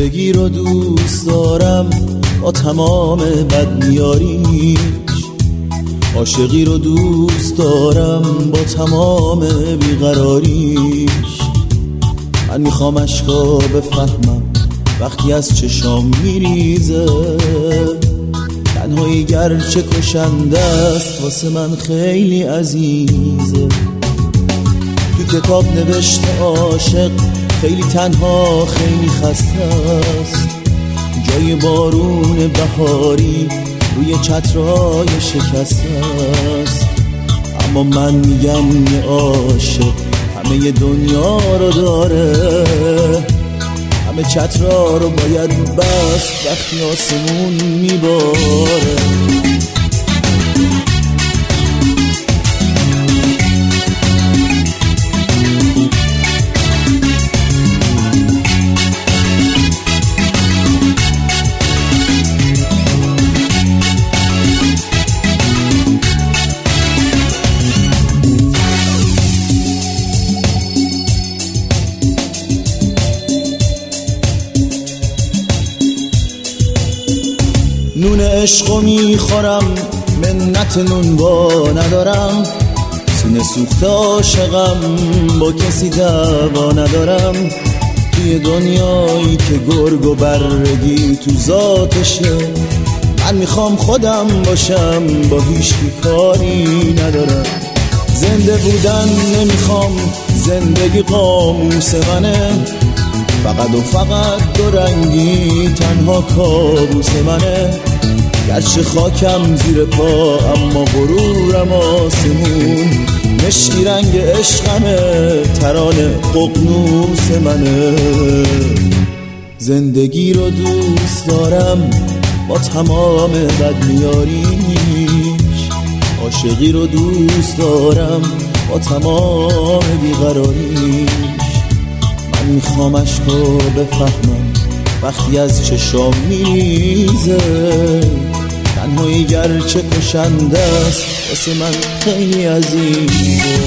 زندگی رو دوست دارم با تمام بدمیاریش، عاشقی رو دوست دارم با تمام بیقراریش. من میخوام عشقا بفهمم وقتی از چشام میریزه، تنهایی گرچه کشنده است واسه من خیلی عزیزه. تو کتاب نوشته عاشق خیلی تنها خیلی خسته است، جای بارون بهاری روی چترای شکسته است. اما من میگم یه عاشق همه دنیا رو داره، همه چترا رو باید بست وقتی آسمون میباره. نون عشقو میخورم منت نون با ندارم، سینه سوخته عاشقم با کسی دعوا ندارم. توی دنیایی که گرگ و برگی تو ذاتشه، من میخوام خودم باشم با هیچ کاری ندارم. زنده بودن نمیخوام، زندگی قاموس منه، فقط و فقط دو رنگی تنها کابوس منه. گرچه خاکم زیر پا اما غرورم آسمون، مشکی رنگ عشقمه ترانه ققنوس منه. زندگی رو دوست دارم با تمام بدمیاریش، عاشقی رو دوست دارم با تمام بیقراریش. من میخوام عشقو بفهمم وقتی از چشام میریزه، تنهایی گرچه کشنده است واسه من خیلی عزیزه.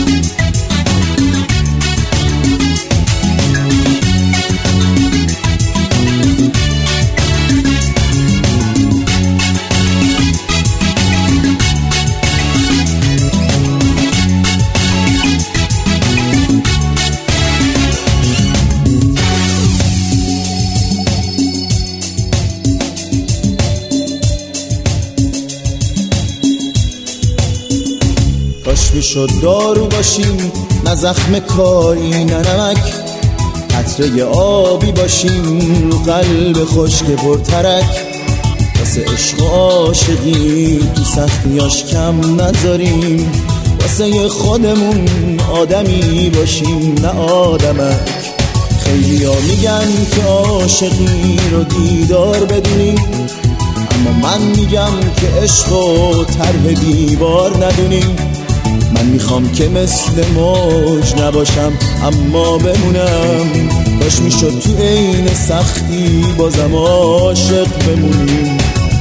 کاش میشد دارو باشیم نه زخم کاری نه نمک، قطره آبی باشیم رو قلب خشک پرترک. واسه عشق و عاشقی تو سختیاش کم نذاریم، واسه خودمون آدمی باشیم نه آدمک. خیلی ها میگن که عاشقی رو دیدار بدونیم، اما من میگم که عشق و طرح دیوار ندونیم. من میخوام که مثل موج نباشم اما بمونم، کاش میشد تو عین سختی بازم عاشق بمونیم.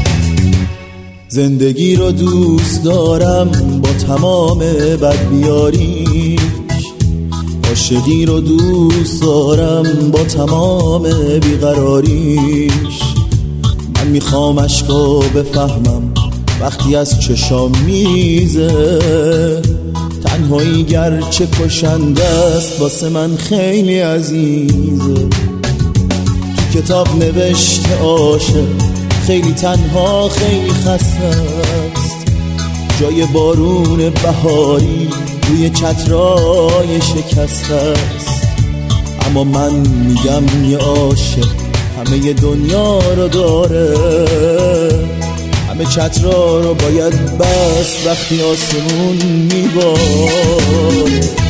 زندگی رو دوست دارم با تمام بدبیاریش، عاشقی رو دوست دارم با تمام بیقراریش. من میخوام عشقو بفهمم وقتی از چشام میریزه، تنهایی گرچه کشنده است واسه من خیلی عزیزه. تو کتاب نوشته عاشق خیلی تنها خیلی خسته است، جای بارون بهاری روی چترای شکسته است. اما من میگم یه عاشق همه دنیا رو داره، همه چترا رو باید بست وقتی آسمون میباره.